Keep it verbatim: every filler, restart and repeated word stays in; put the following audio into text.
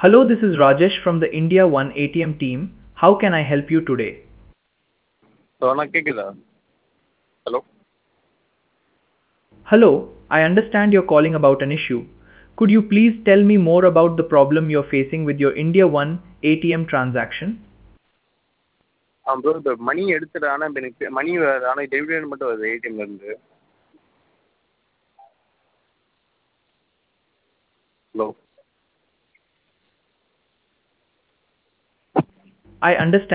Hello, this is Rajesh from the India One A T M team. How can I help you today? So அண்ணா கேட்குதா? Hello. Hello, I understand you're calling about an issue. Could you please tell me more about the problem you're facing with your India One A T M transaction? Ah bro, இப்போ money எடுத்துட்டேன். ஆனால் இப்போ எனக்கு மணி வருது, ஆனால் debit மட்டும் வருது ஏடிஎம்லேருந்து. Hello. I understand